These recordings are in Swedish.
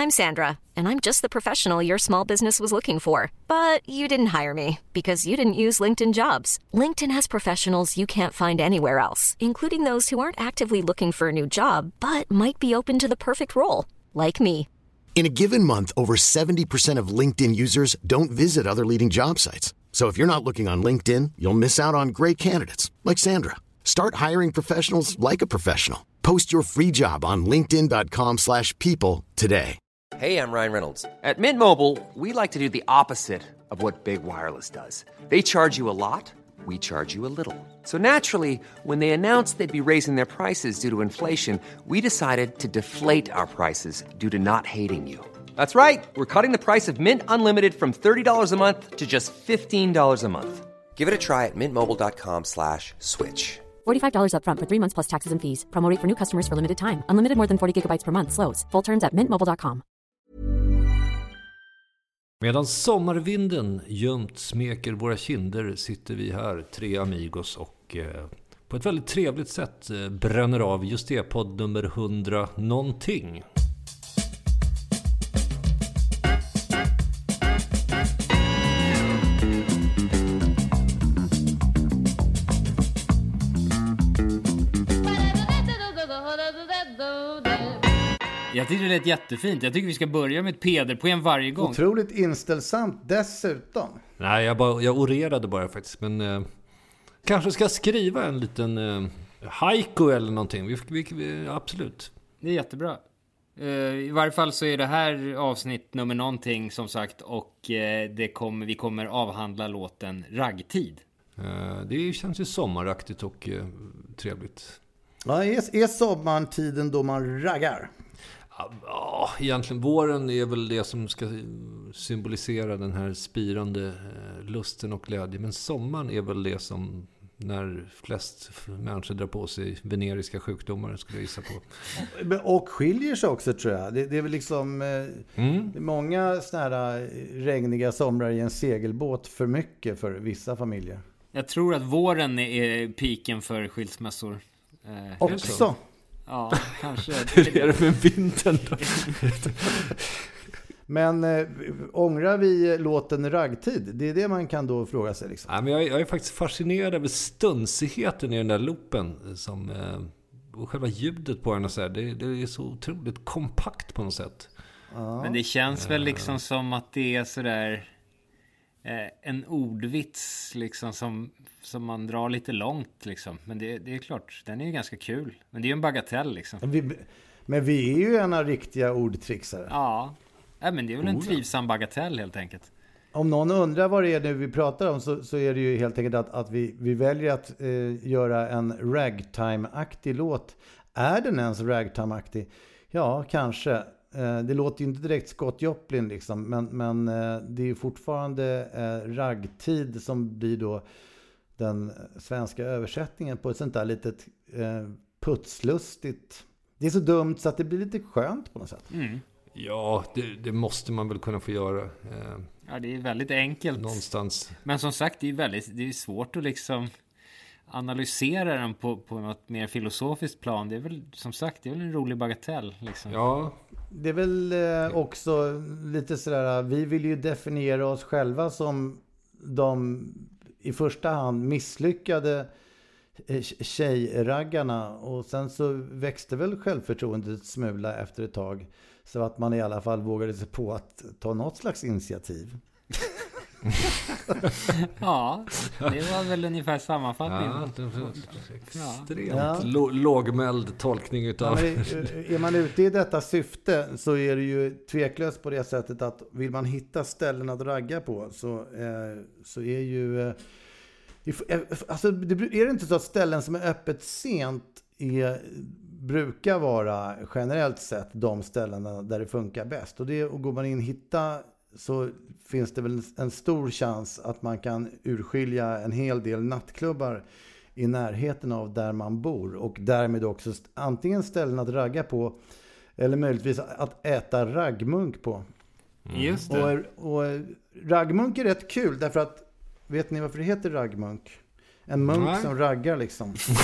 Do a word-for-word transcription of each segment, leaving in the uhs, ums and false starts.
I'm Sandra, and I'm just the professional your small business was looking for. But you didn't hire me because you didn't use LinkedIn Jobs. LinkedIn has professionals you can't find anywhere else, including those who aren't actively looking for a new job, but might be open to the perfect role, like me. In a given month, over seventy percent of LinkedIn users don't visit other leading job sites. So if you're not looking on LinkedIn, you'll miss out on great candidates like Sandra. Start hiring professionals like a professional. Post your free job on linkedin dot com slash people today. Hey, I'm Ryan Reynolds. At Mint Mobile, we like to do the opposite of what Big Wireless does. They charge you a lot, we charge you a little. So naturally, when they announced they'd be raising their prices due to inflation, we decided to deflate our prices due to not hating you. That's right. We're cutting the price of Mint Unlimited from thirty dollars a month to just fifteen dollars a month. Give it a try at mintmobile.com slash switch. forty-five dollars up front for three months plus taxes and fees. Promo rate for new customers for limited time. Unlimited more than forty gigabytes per month. Slows full terms at mint mobile dot com. Medan sommarvinden gömt smeker våra kinder sitter vi här, tre amigos, och eh, på ett väldigt trevligt sätt eh, bränner av just det, podd nummer hundra någonting. Jag tycker det är jättefint. Jag tycker vi ska börja med ett pederpoem varje gång. Otroligt inställsamt dessutom. Nej, jag, bara, jag orerade bara faktiskt. Men eh, kanske ska skriva en liten eh, haiku eller någonting. Vi, vi, vi, absolut. Det är jättebra. Uh, I varje fall så är det här avsnitt nummer någonting, som sagt. Och uh, det kommer, vi kommer avhandla låten Raggtid. Uh, det känns ju sommaraktigt och uh, trevligt. Ja, är, är sommaren tiden då man raggar? Ja, egentligen våren är väl det som ska symbolisera den här spirande lusten och glädje. Men sommaren är väl det som när flest människor drar på sig veneriska sjukdomar, skulle jag gissa på. Och skiljer sig också, tror jag. Det, det är väl liksom mm. det är många såna här regniga somrar i en segelbåt för mycket för vissa familjer. Jag tror att våren är piken för skilsmässor. Eh, också. Ja, kanske. Hur är det med vintern då? Men äh, ångrar vi låten Raggtid? Det är det man kan då fråga sig. Liksom. Ja, men jag, jag är faktiskt fascinerad över stunsigheten i den där loopen. Som, eh, och själva ljudet på den. Och så här, det, det är så otroligt kompakt på något sätt. Ja. Men det känns väl liksom som att det är sådär eh, en ordvits liksom som... som man drar lite långt liksom. Men det, det är klart, den är ju ganska kul. Men det är ju en bagatell liksom. Men vi, men vi är ju ena riktiga ordtrixare. Ja, ja men det är väl en trivsam bagatell helt enkelt. Om någon undrar vad det är nu vi pratar om, så, så är det ju helt enkelt att, att vi, vi väljer att eh, göra en ragtime-aktig låt. Är den ens ragtime-aktig? Ja, kanske. Eh, det låter ju inte direkt Scott Joplin liksom. Men, men eh, det är ju fortfarande eh, raggtid som blir då den svenska översättningen på ett sånt där litet eh, putslustigt. Det är så dumt så att det blir lite skönt på något sätt. Mm. Ja, det, det måste man väl kunna få göra. Eh, ja, det är väldigt enkelt. Någonstans. Men som sagt, det är väldigt det är svårt att liksom analysera den på, på något mer filosofiskt plan. Det är väl, som sagt, det är väl en rolig bagatell. Liksom. Ja. Det är väl eh, också lite sådär, vi vill ju definiera oss själva som de i första hand misslyckade tjejraggarna, och sen så växte väl självförtroendet smula efter ett tag, så att man i alla fall vågade sig på att ta något slags initiativ. Ja, det var väl ungefär sammanfattning. Ja, det var extremt ja. L- lågmäld tolkning utav. Ja, är, är man ute i detta syfte så är det ju tveklöst på det sättet att vill man hitta ställen att ragga på, så, eh, så är ju eh, alltså, det, är det inte så att ställen som är öppet sent är, brukar vara generellt sett de ställena där det funkar bäst, och, det, och går man in och hitta, så finns det väl en stor chans att man kan urskilja en hel del nattklubbar i närheten av där man bor, och därmed också antingen ställen att ragga på eller möjligtvis att äta raggmunk på. Mm. Just det. Och, och raggmunk är rätt kul därför att, vet ni varför det heter raggmunk? En munk Nej. som raggar liksom.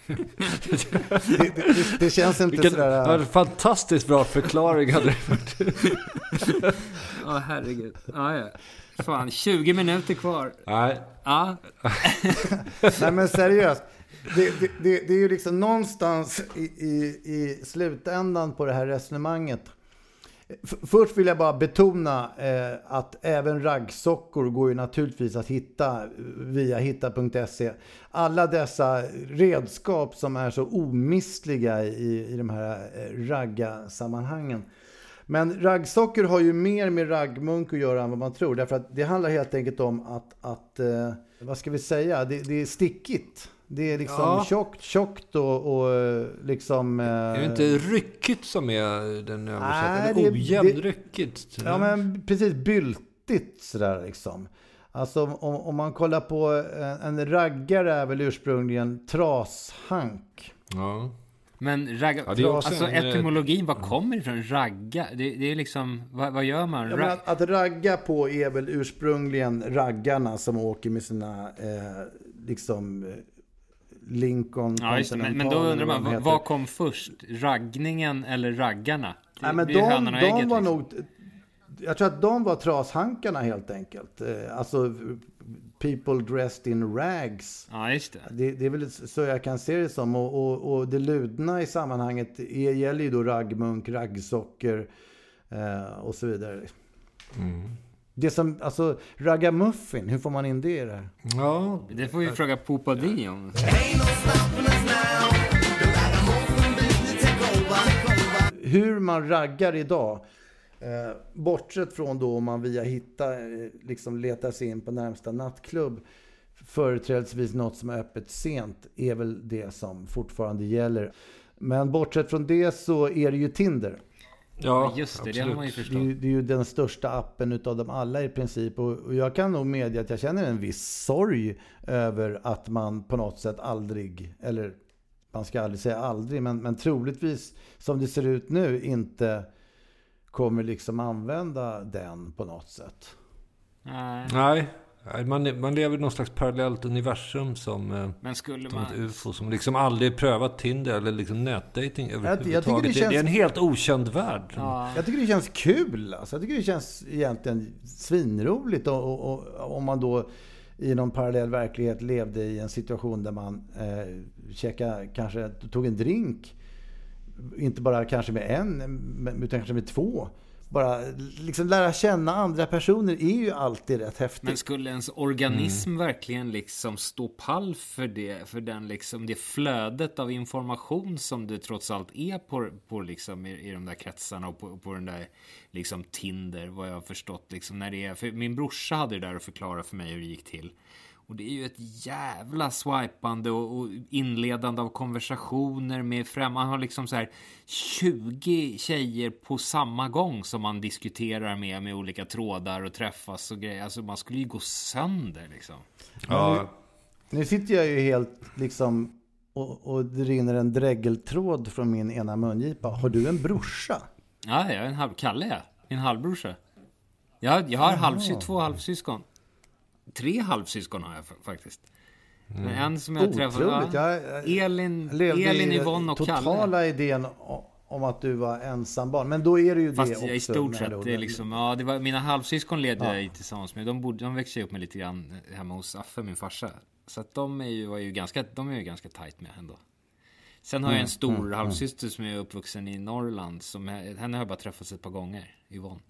det, det, det känns inte Vilken, sådär... Ja, fantastiskt bra förklaring hade det. Ja, herregud. Ja, ja. Fan, tjugo minuter kvar. Nej. Ja. Nej, men seriöst. Det, det, det, det är ju liksom någonstans i, i, i slutändan på det här resonemanget. F- först vill jag bara betona eh, att även raggsockor går ju naturligtvis att hitta via hitta punkt se. Alla dessa redskap som är så omistliga i, i de här eh, ragga-sammanhangen. Men raggsockor har ju mer med raggmunk att göra än vad man tror. Därför att det handlar helt enkelt om att, att eh, vad ska vi säga, det, det är stickigt. Det är liksom ja. tjockt, tjockt och, och liksom... Eh, är det inte ryckigt som är den översättningen? Nej, ojämnryckigt. Ja, men precis byltigt sådär liksom. Alltså om, om man kollar på en, en raggare är väl ursprungligen trashank. Ja. Men ragga, ja, alltså en, etymologin, vad kommer ifrån? Ragga? Det, det är liksom, vad, vad gör man? Ja, men att, att ragga på är väl ursprungligen raggarna som åker med sina eh, liksom Lincoln. Ja, just det. Men, men då undrar man, vad, vad kom först? Raggningen eller raggarna? Det, ja, men de, de var liksom. nog... Jag tror att de var trashankarna helt enkelt. Eh, alltså people dressed in rags. Ja, just det. Det, det är väl så jag kan se det som. Och, och, och det ludna i sammanhanget är, gäller ju då raggmunk, raggsocker eh, och så vidare. Mm. Det som, alltså ragamuffin, hur får man in det i det här? Ja, det får vi ja. fråga Popa Di om. Hur man raggar idag, eh, bortsett från då om man via hitta eh, liksom letar sig in på närmsta nattklubb, företrädesvis något som är öppet sent, är väl det som fortfarande gäller. Men bortsett från det så är det ju Tinder. Ja, just det, det har man ju förstått. Det är, ju, det är ju den största appen utav dem alla i princip. Och, och jag kan nog medge att jag känner en viss sorg över att man på något sätt aldrig, eller man ska aldrig säga aldrig, men, men troligtvis som det ser ut nu inte kommer liksom använda den på något sätt. Nej. Nej. Man, man lever i någon slags parallellt universum som, men skulle som man... ett U F O som liksom aldrig prövat Tinder eller liksom nätdating överhuvudtaget. Jag, jag det, känns... det är en helt okänd värld. Ja. Jag tycker det känns kul. Alltså. Jag tycker det känns egentligen svinroligt och, och, och, om man då i någon parallell verklighet levde i en situation där man eh, käkade, kanske tog en drink, inte bara kanske med en utan kanske med två. Bara liksom lära känna andra personer är ju alltid rätt häftigt. Men skulle ens organism mm. verkligen liksom stå pall för det, för den liksom det flödet av information som det trots allt är på, på liksom i, i de där kretsarna och på, på den där liksom Tinder, vad jag har förstått liksom när det är, för min brorsa hade det där att förklara för mig hur det gick till. Och det är ju ett jävla swipande och, och inledande av konversationer med främ. Man har liksom så här tjugo tjejer på samma gång som man diskuterar med med olika trådar och träffas och grejer. Alltså man skulle ju gå sönder liksom. Ja. Nu, nu sitter jag ju helt liksom och, och det rinner en dräggeltråd från min ena mungipa. Har du en brorsa? Ja, jag är en halv Kalle, jag. Min halvbrorsa. Jag, jag har halvsy, två halvsyskon. Tre halvsyskon har jag faktiskt. Mm. Men en som jag träffade, ja, Elin, Elin, Yvonne och Kalle. Totala idén om att du var ensam barn. Men då är det ju fast det också. Fast i stort sett, det är liksom, ja, det var, mina halvsyskon ledde ja. jag tillsammans med. De, bodde, de växte upp med lite grann hemma hos Affe, min farsa. Så att de är ju, var ju ganska, de är ju ganska tajt med ändå. Sen har jag en stor mm, halvsyster mm. som är uppvuxen i Norrland. Som, henne har jag bara träffat ett par gånger, Yvonne.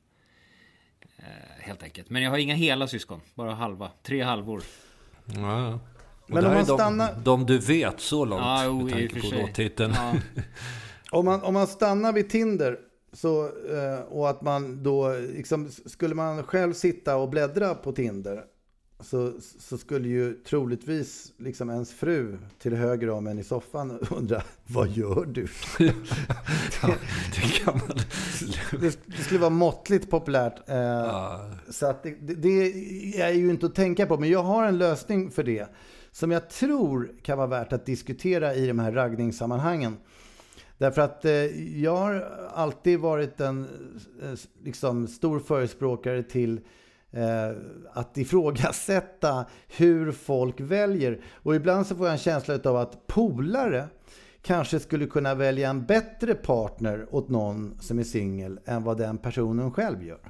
Eh, helt enkelt. Men jag har inga hela syskon, bara halva, tre halvor. Ja. Men om man de, stannar... de du vet så långt ja, jo, med tanke på låttiteln. Ja. om, man, om man stannar vid Tinder så, eh, och att man då liksom, skulle man själv sitta och bläddra på Tinder så, så skulle ju troligtvis liksom ens fru till höger om en i soffan undra, vad gör du? Ja, det kan man. Det, det skulle vara måttligt populärt. Eh, ja. Så att det, det, det är ju inte att tänka på. Men jag har en lösning för det som jag tror kan vara värt att diskutera i de här raggningssammanhangen. Därför att eh, jag har alltid varit en eh, liksom, stor förespråkare till eh, att ifrågasätta hur folk väljer. Och ibland så får jag en känsla av att polare kanske skulle kunna välja en bättre partner åt någon som är singel än vad den personen själv gör.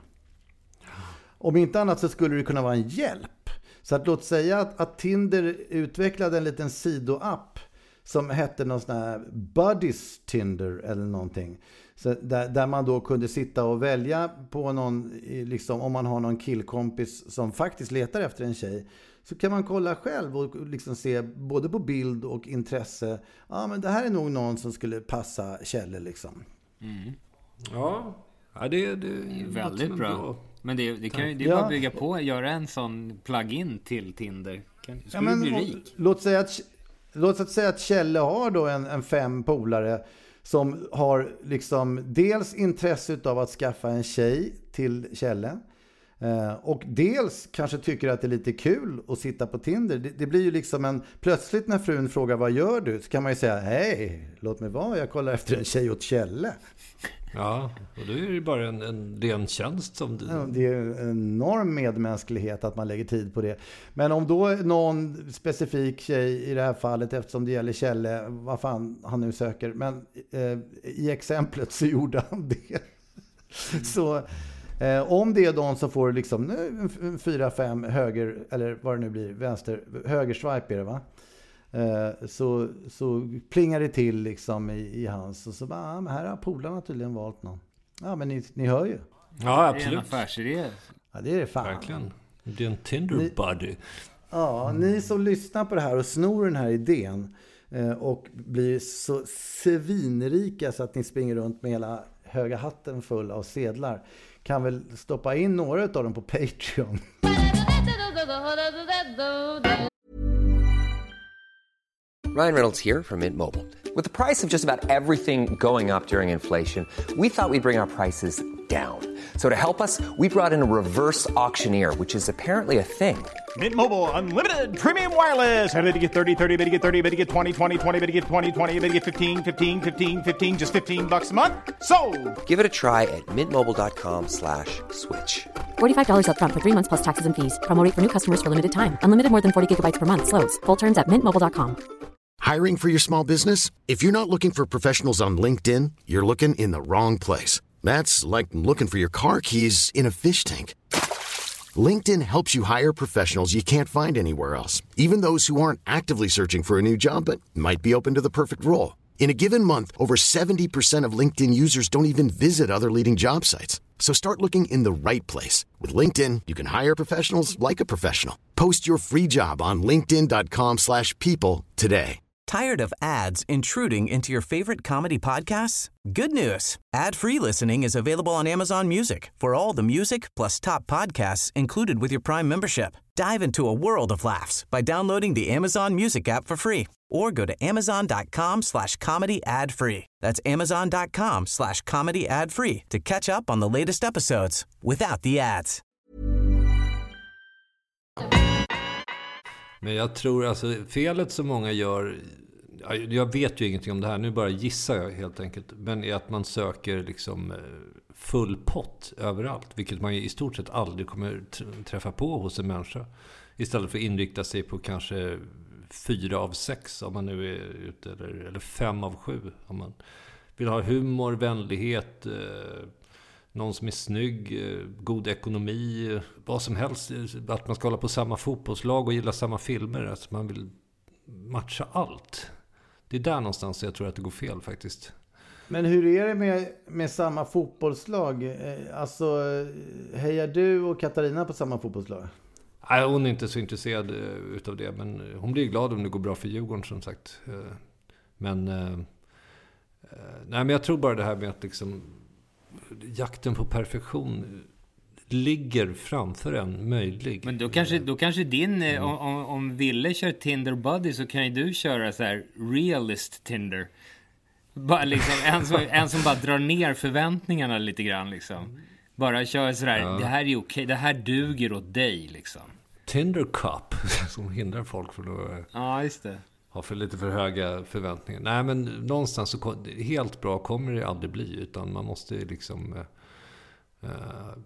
Om inte annat så skulle det kunna vara en hjälp. Så att låt säga att, att Tinder utvecklade en liten sidoapp som hette någon sån här Buddies Tinder eller någonting. Så där, där man då kunde sitta och välja på någon, liksom, om man har någon killkompis som faktiskt letar efter en tjej, så kan man kolla själv och liksom se både på bild och intresse. Ja, men det här är nog någon som skulle passa Kjelle liksom. Mm. Ja, ja det, det, det är väldigt bra. bra. Men det, det kan ju det är ja. bara bygga på, göra en sån plugin till Tinder. Kan, skulle ja, men, bli rik. Låt säga att Låt oss säga att Kjelle har då en, en fem polare som har liksom dels intresse av att skaffa en tjej till Kjelle eh, och dels kanske tycker att det är lite kul att sitta på Tinder. Det, det blir ju liksom en, plötsligt när frun frågar vad gör du, så kan man ju säga hej, låt mig vara, jag kollar efter en tjej åt Kjelle. Ja, och då är det bara en, en ren tjänst som du... Ja, det är en enorm medmänsklighet att man lägger tid på det. Men om då någon specifik tjej i det här fallet, eftersom det gäller Kjelle, vad fan han nu söker, men eh, i exemplet så gjorde han det. Så eh, om det är de som får liksom nu fyra, fem höger, eller vad det nu blir, vänster, höger swipe är det va? Eh, så, så plingar det till liksom i, i hans, och så bara, ah, men här har polarna tydligen valt någon. Ja, men ni, ni hör ju. Ja, absolut. Det är en affärsidé. Ja, det är det fan. Verkligen. Det är en Tinder ni, buddy. Ja, mm. Ni som lyssnar på det här och snor den här idén eh, och blir så svinrika så att ni springer runt med hela höga hatten full av sedlar, kan väl stoppa in några av dem på Patreon. Ryan Reynolds here from Mint Mobile. With the price of just about everything going up during inflation, we thought we'd bring our prices down. So to help us, we brought in a reverse auctioneer, which is apparently a thing. Mint Mobile Unlimited Premium Wireless. How to get thirty, thirty, how to get thirty, how to get twenty, twenty, twenty, how to get twenty, twenty, how to get fifteen, fifteen, fifteen, fifteen, just fifteen bucks a month? Sold! Give it a try at mintmobile.com slash switch. forty-five dollars up front for three months plus taxes and fees. Promo rate for new customers for limited time. Unlimited more than forty gigabytes per month. Slows full terms at mint mobile dot com. Hiring for your small business? If you're not looking for professionals on LinkedIn, you're looking in the wrong place. That's like looking for your car keys in a fish tank. LinkedIn helps you hire professionals you can't find anywhere else, even those who aren't actively searching for a new job but might be open to the perfect role. In a given month, over seventy percent of LinkedIn users don't even visit other leading job sites. So start looking in the right place. With LinkedIn, you can hire professionals like a professional. Post your free job on linkedin dot com slash people today. Tired of ads intruding into your favorite comedy podcasts? Good news. Ad-free listening is available on Amazon Music for all the music plus top podcasts included with your Prime membership. Dive into a world of laughs by downloading the Amazon Music app for free or go to amazon dot com slash comedy ad free. That's amazon dot com slash comedy ad free to catch up on the latest episodes without the ads. Men jag tror alltså felet som många gör, jag vet ju ingenting om det här, nu bara gissar jag helt enkelt, men är att man söker liksom full pott överallt, vilket man i stort sett aldrig kommer träffa på hos en människa, istället för att inrikta sig på kanske fyra av sex om man nu är ute, eller, eller fem av sju om man vill ha humor, vänlighet, eh, någon som är snygg, eh, god ekonomi, eh, vad som helst, att man ska hålla på samma fotbollslag och gilla samma filmer, alltså man vill matcha allt. Det är där någonstans jag tror att det går fel faktiskt. Men hur är det med, med samma fotbollslag? Alltså, hejar du och Katarina på samma fotbollslag? Nej, hon är inte så intresserad utav det, men hon blir glad om det går bra för Djurgården som sagt. Men, nej, men jag tror bara det här med att liksom, jakten på perfektion ligger framför en möjlig. Men då kanske, då kanske din, mm. om, om Ville kör Tinder Buddy så kan ju du köra så här realist Tinder. Bara liksom, en, som, en som bara drar ner förväntningarna lite grann liksom. Bara kör sådär, ja. Det här är okej, det här duger åt dig liksom. Tinder Cup som hindrar folk från att ja, just det. ha för lite för höga förväntningar. Nej, men någonstans så helt bra kommer det aldrig bli, utan man måste liksom uh,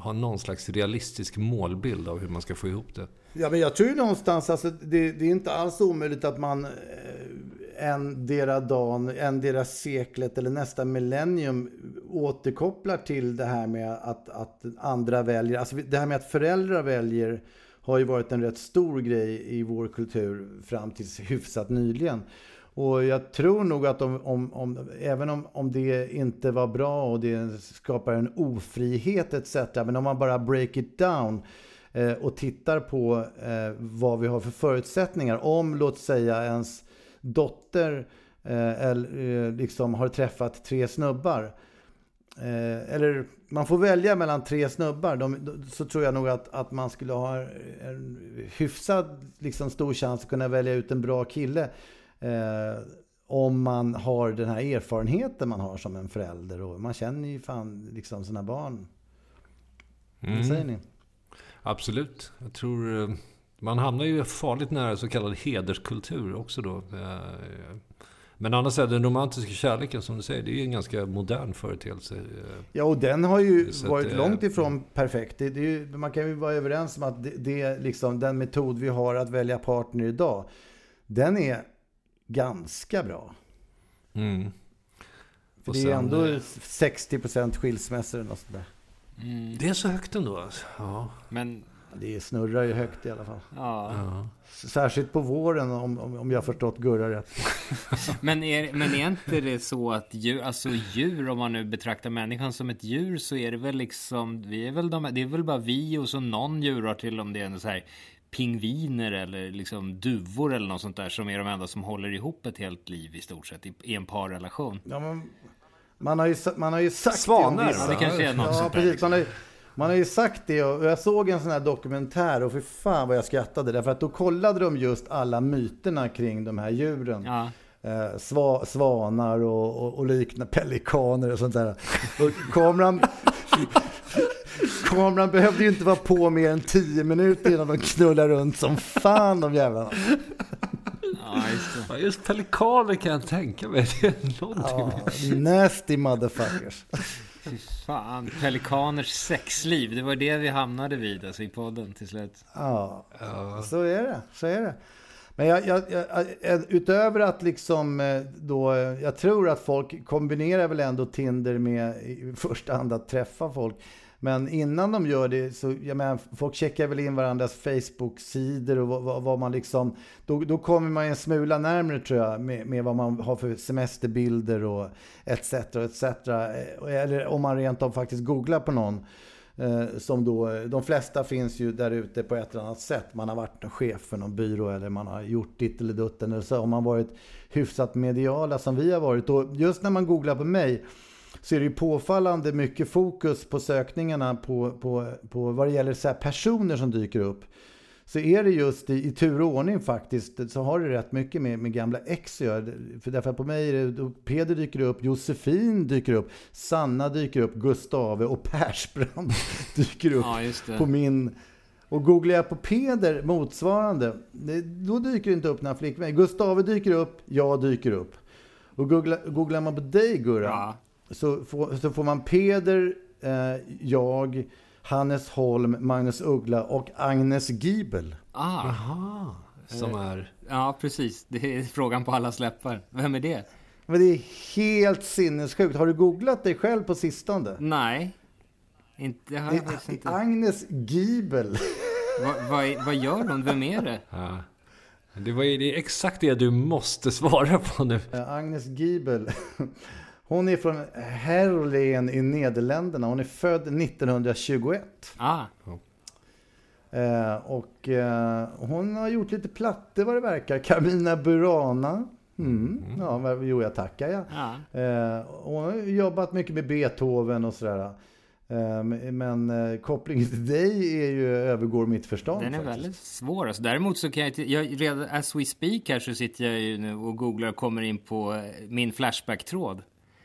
ha någon slags realistisk målbild av hur man ska få ihop det. Ja, men jag tror ju någonstans, alltså, det, det är inte alls omöjligt att man eh, en dera dagen, en dera seklet eller nästa millennium återkopplar till det här med att, att andra väljer. Alltså det här med att föräldrar väljer har ju varit en rätt stor grej i vår kultur fram tills hyfsat nyligen. Och jag tror nog att om, om, om, även om, om det inte var bra och det skapar en ofrihet et cetera. Men om man bara break it down eh, och tittar på eh, vad vi har för förutsättningar. Om, låt säga, ens dotter eh, eller, eh, liksom har träffat tre snubbar. Eh, eller man får välja mellan tre snubbar. De, de, så tror jag nog att, att man skulle ha en hyfsad liksom, stor chans att kunna välja ut en bra kille. Eh, om man har den här erfarenheten man har som en förälder, och man känner ju fan liksom sina barn. Mm. Vad säger ni? Absolut. Jag tror man hamnar ju farligt nära så kallad hederskultur också då. Men annars är den romantiska kärleken, som du säger, det är ju en ganska modern företeelse. Ja, och den har ju så varit att, långt ifrån perfekt. Det, det är ju, man kan ju vara överens om att det, det är liksom den metod vi har att välja partner idag. Den är ganska bra. Mm. För det är ändå sextio procent skilsmässor och sånt där. Mm. Det är så högt ändå. Alltså. Ja. Men det snurrar ju högt i alla fall. Ja. Ja. Särskilt på våren, om, om jag har förstått Gurra rätt. men, är, men är inte det så att djur, alltså djur, om man nu betraktar människan som ett djur, så är det väl liksom, vi är väl de, det är väl bara vi och så någon djur till, om det är en så här pingviner eller liksom duvor eller något sånt där, som är de enda som håller ihop ett helt liv i stort sett i, i en parrelation. Ja, men man har ju, man har ju sagt Svanar, det. Ja, det kanske är något ja, sånt precis. där, Man har, ju, man har ju sagt det, och jag såg en sån här dokumentär och för fan vad jag skrattade, därför att då kollade de just alla myterna kring de här djuren. Ja. Eh, sva, svanar och, och, och liknande, pelikaner och sånt där. Och kameran kameran behövde ju inte vara på mer än tio minuter innan de knullar runt som fan, de jävlarna. Ja, just det. Ja, just pelikaner kan jag tänka mig. Det är någonting. Ja, nasty motherfuckers. Fy fan, pelikaners sexliv, det var det vi hamnade vid, alltså, i podden till slut. Ja, ja. Så är det, så är det. Men jag, jag, jag, utöver att liksom då, jag tror att folk kombinerar väl ändå Tinder med i första hand att träffa folk. Men innan de gör det så, jag menar, folk checkar väl in varandras Facebook-sidor och vad, vad, vad man liksom, då, då kommer man en smula närmare, tror jag, med, med vad man har för semesterbilder och et cetera et cetera. Eller om man rent av faktiskt googlar på någon. Eh, som då, de flesta finns ju där ute på ett eller annat sätt. Man har varit en chef för någon byrå, eller man har gjort ditt eller dutten, eller så. Om man varit hyfsat mediala som vi har varit. Och just när man googlar på mig, så är det ju påfallande mycket fokus på sökningarna på, på, på vad det gäller så här personer som dyker upp. Så är det just i, i tur och ordning faktiskt, så har det rätt mycket med, med gamla ex. För därför på mig är det, Peder dyker upp, Josefin dyker upp, Sanna dyker upp, Gustave och Persbrand dyker upp ja, på min. Och googlar jag på Peder motsvarande, det, då dyker det inte upp några flickvänner. Gustave dyker upp, jag dyker upp. Och googlar, googlar man på dig, Gurra, ja. Så får, så får man Peder, eh, jag, Hannes Holm, Magnus Uggla och Agnes Giebel. Ah. Aha, som är... Ja, precis. Det är frågan på alla släppar. Vem är det? Men det är helt sinnessjukt. Har du googlat dig själv på sistone? Nej. Inte, har jag det, inte. Agnes Giebel. Va, va, vad gör hon? Vem är det? Ja. Det, var, det är exakt det du måste svara på nu. Agnes Giebel. Hon är från Herlen i Nederländerna. Hon är född nittonhundratjugoett. Ah. Eh, och eh, hon har gjort lite plattor vad det verkar. Carmina Burana. Mm. Mm. Ja, jo, jag tackar jag. Ah. Eh, hon har jobbat mycket med Beethoven och sådär. Eh, men eh, kopplingen till dig är ju, övergår mitt förstånd. Den är faktiskt väldigt svår. Alltså, däremot så kan jag, jag redan as we speak här, så sitter jag ju nu och googlar och kommer in på min Flashback-tråd.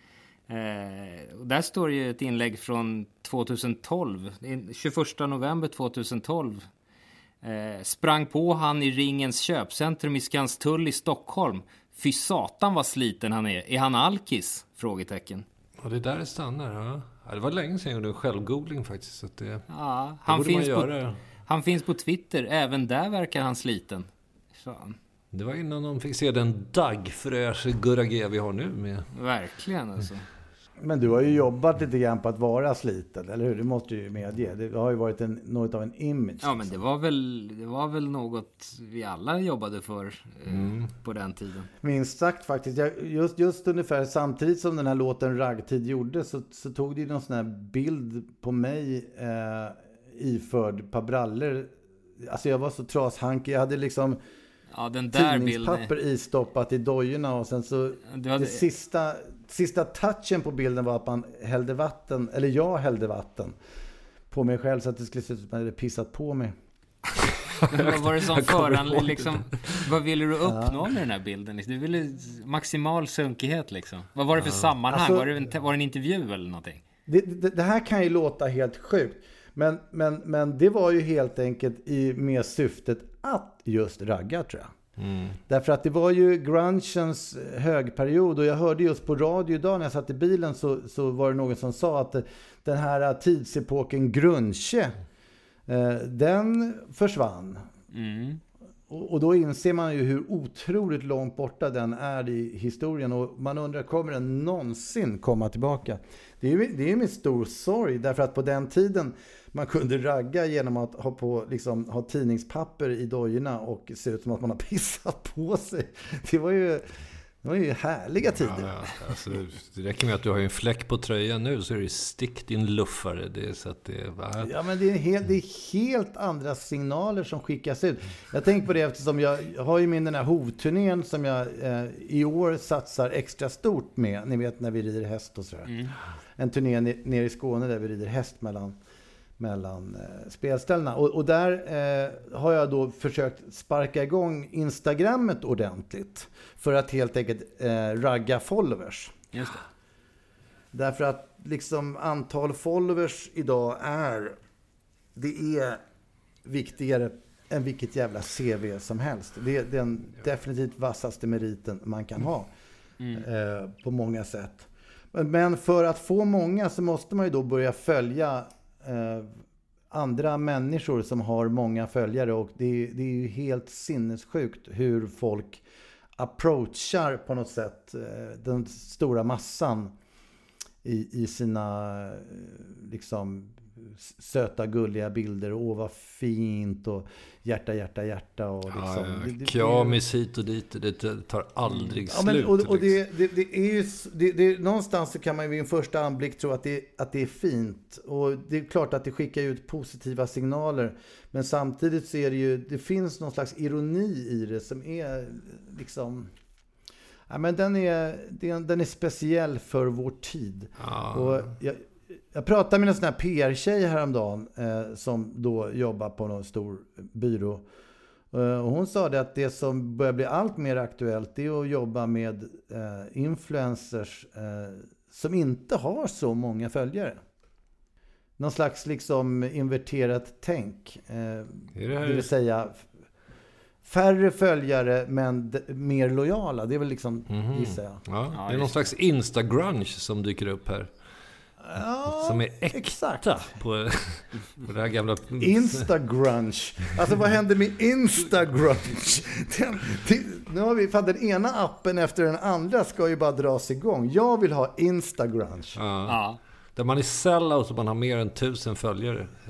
Eh, och där står ju ett inlägg från tjugotolv, tjugoförsta november tjugotolv. Eh, sprang på han i Ringens köpcentrum i Skanstull i Stockholm. Fy satan vad sliten han är. Är han alkis? Frågetecken. Och det där stannar, ja. Ja, det var länge sedan jag gjorde en självgoogling faktiskt. Så att det, ja, han, det finns på, han finns på Twitter. Även där verkar han sliten. Så. Det var innan de fick se den daggfräsche Gurra vi har nu med. Verkligen alltså. Men du har ju jobbat lite grann på att vara sliten, eller hur? Det måste du ju medge. Det har ju varit en, något av en image. Ja, men det var väl, det var väl något vi alla jobbade för mm. eh, på den tiden. Minst sagt faktiskt. Jag, just, just ungefär samtidigt som den här låten Raggtid gjorde så, så tog det ju någon sån här bild på mig eh, iförd på brallor. Alltså jag var så trashankig. Jag hade liksom... Ja, den där tidningspapper bilden istoppat i dojorna och sen så hade... det sista, sista touchen på bilden var att man hällde vatten, eller jag hällde vatten på mig själv så att det skulle se ut som att man hade pissat på mig. Men vad var det som föran liksom, vad ville du uppnå med den här bilden? Du ville maximal sunkighet liksom. Vad var det för ja. sammanhang? Alltså, var, det en, var det en intervju eller någonting? Det, det, det här kan ju låta helt sjukt. Men, men, men det var ju helt enkelt i med syftet att just ragga, tror jag. Mm. Därför att det var ju grungens högperiod och jag hörde just på radio idag när jag satt i bilen så, så var det någon som sa att den här tidsepoken grunge eh, den försvann. Mm. Och, och då inser man ju hur otroligt långt borta den är i historien och man undrar, kommer den någonsin komma tillbaka? Det är ju det är med stor sorg därför att på den tiden man kunde ragga genom att ha, på, liksom, ha tidningspapper i dojorna och se ut som att man har pissat på sig. Det var ju, det var ju härliga tider. Ja, ja. Alltså, det räcker med att du har en fläck på tröjan nu så är det stick din luffare. Det är så att det är bara... Ja, men det är, helt, det är helt andra signaler som skickas ut. Jag tänker på det eftersom jag har ju min den här hovturnén som jag eh, i år satsar extra stort med. Ni vet när vi rider häst och sådär. Mm. En turné nere i Skåne där vi rider häst mellan mellan eh, spelställena. Och, och där eh, har jag då försökt sparka igång Instagrammet ordentligt för att helt enkelt eh, ragga followers. Just det. Därför att liksom antal followers idag är det är viktigare än vilket jävla C V som helst. Det är den definitivt vassaste meriten man kan ha mm. eh, på många sätt. Men för att få många så måste man ju då börja följa Eh, andra människor som har många följare och det, det är ju helt sinnessjukt hur folk approachar på något sätt eh, den stora massan i, i sina eh, liksom söta gulliga bilder. Åh vad fint och hjärta, hjärta, hjärta och liksom. Ja, ja. Det, det, Kjamis hit och dit, det tar aldrig ja, slut. Men, och och liksom. det, det, det är ju det, det, någonstans så kan man vid en första anblick tro att det, att det är fint och det är klart att det skickar ut positiva signaler men samtidigt så är det ju, det finns någon slags ironi i det som är liksom ja, men den är, den är speciell för vår tid. Ja. Och jag Jag pratade med en sån här P R-tjej häromdagen eh, som då jobbar på någon stor byrå. Eh, och hon sa det att det som börjar bli allt mer aktuellt det är att jobba med eh, influencers eh, som inte har så många följare. Någon slags liksom inverterat tänk. Eh, det, det vill säga färre följare men d- mer lojala. Det är väl liksom, mm-hmm. gissar jag. Ja, det är någon slags Instagrunge som dyker upp här. Ja, som är äkta exakt. På, på det här gamla... Instagrunge. Alltså vad händer med Instagrunge? Den, det, nu har vi, fan, den ena appen efter den andra ska ju bara dras igång. Jag vill ha Instagrunge. Ja. Ja. Där man är sellout och man har mer än tusen följare. Ja.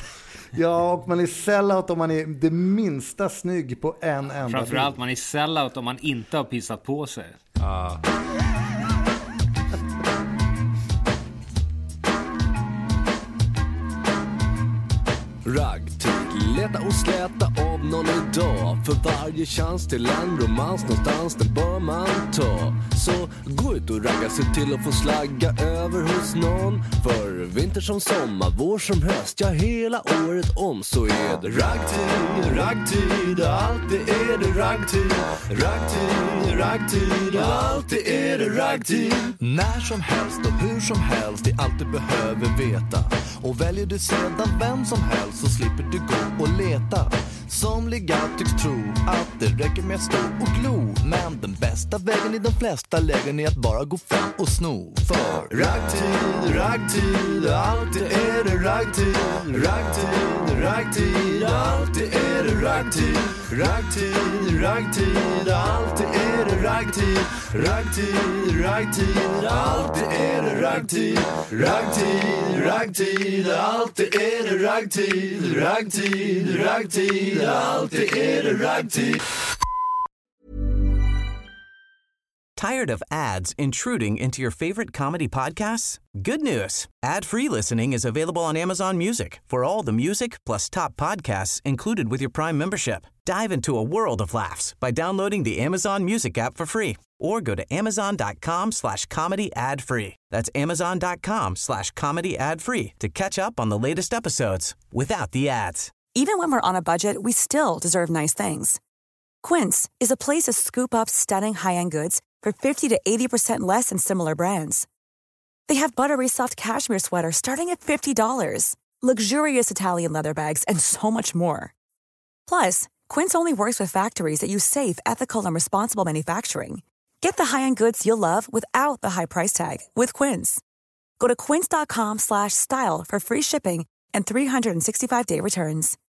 Ja, och man är sellout om man är det minsta snygg på en enda. Framförallt bild. Man är sellout om man inte har pissat på sig. Ja. Raggtid, leta och släta av någon idag. För varje chans till en romans någonstans, den bör man ta. Så gå ut och ragga, se till att få slagga över hos någon. För vinter som sommar, vår som höst, ja hela året om så är det raggtid, raggtid, alltid är det raggtid. Raggtid, raggtid, alltid är det raggtid. När som helst och hur som helst, det allt du behöver veta. Och väljer du sedan vem som helst så slipper du gå och leta. Så Somliga tycks tro att det räcker med att stå och glo. Men den bästa vägen i de flesta lägen är att bara gå fram och sno. För raggtid, raggtid, alltid är det raggtid. Raggtid, raggtid, alltid är det raggtid. Raggtid, raggtid, alltid är det raggtid. Raggtid, raggtid, alltid är det raggtid. Raggtid, raggtid, alltid är det raggtid. Raggtid, raggtid, alltid är det raggtid. Tired of ads intruding into your favorite comedy podcasts? Good news. Ad-free listening is available on Amazon Music for all the music plus top podcasts included with your Prime membership. Dive into a world of laughs by downloading the Amazon Music app for free or go to amazon.com slash comedy ad free. That's amazon.com slash comedy ad free to catch up on the latest episodes without the ads. Even when we're on a budget, we still deserve nice things. Quince is a place to scoop up stunning high-end goods for fifty to eighty percent less than similar brands. They have buttery soft cashmere sweaters starting at fifty dollars, luxurious Italian leather bags, and so much more. Plus, Quince only works with factories that use safe, ethical, and responsible manufacturing. Get the high-end goods you'll love without the high price tag with Quince. Go to quince.com slash style for free shipping and three sixty-five day returns.